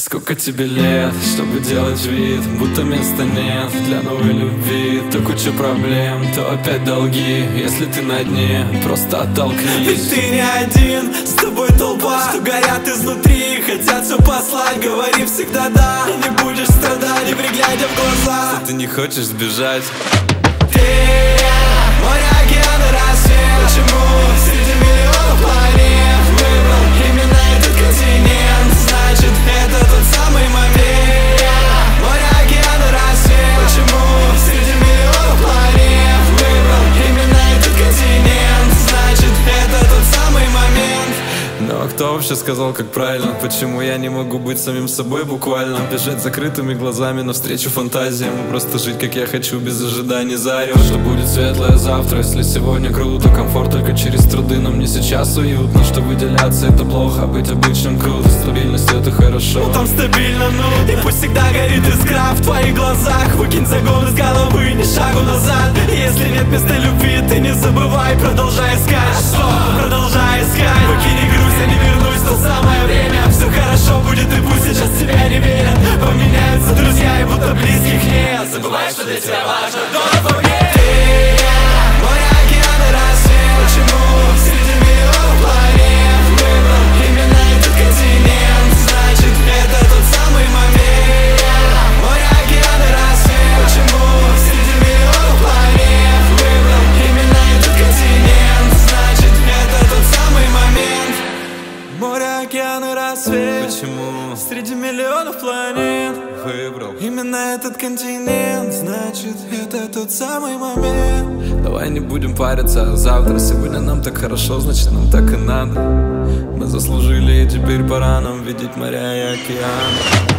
Сколько тебе лет, чтобы делать вид, будто места нет для новой любви? То куча проблем, то опять долги. Если ты на дне, просто оттолкнись. Ведь ты не один, с тобой толпа, что горят изнутри, хотят все послать. Говори всегда да, и не будешь страдать, не приглядя в глаза. Что ты не хочешь сбежать. Ты, море, океан и рассвет. Почему среди миллионов планет выбрал именно этот континент? Значит, это тот самый момент. Море, океан и рассвет. Почему среди миллионов планет выбрал именно этот континент? Значит, это тот самый момент. Но кто вообще сказал, как правильно? Почему я не могу быть самим собой буквально? Бежать закрытыми глазами навстречу фантазиям и просто жить, как я хочу, без ожиданий. Заорешь, что будет светлое завтра. Если сегодня круто, комфорт только через труды. Но мне сейчас уютно, что выделяться это плохо, а быть обычным круто. Стабильность это хорошо. Ну там стабильно, ну и пусть всегда горит искра в твоих глазах. Выкинь загон из головы, ни шагу назад. Если нет места любви, ты не забывай, продолжай искать. Продолжай искать. Выкинь грусть, я не вернусь, то самое время. Все хорошо будет, и пусть сейчас тебя не верят. Поменяются друзья, и будто близких нет. Забывай, что для тебя важно, но поверь. Ты, море, океан и рассвет. Почему среди миллионов планет выбрал именно этот континент? Значит, это тот самый момент. Море, океан и рассвет. Почему среди миллионов планет выбрал именно этот континент? Значит, это тот самый момент. Море, океан и рассвет. Почему среди миллионов планет выбрал именно этот континент? Значит, это тот самый момент. Давай не будем париться завтра. Сегодня нам так хорошо, значит нам так и надо. Мы заслужили, и теперь пора нам видеть моря и океан.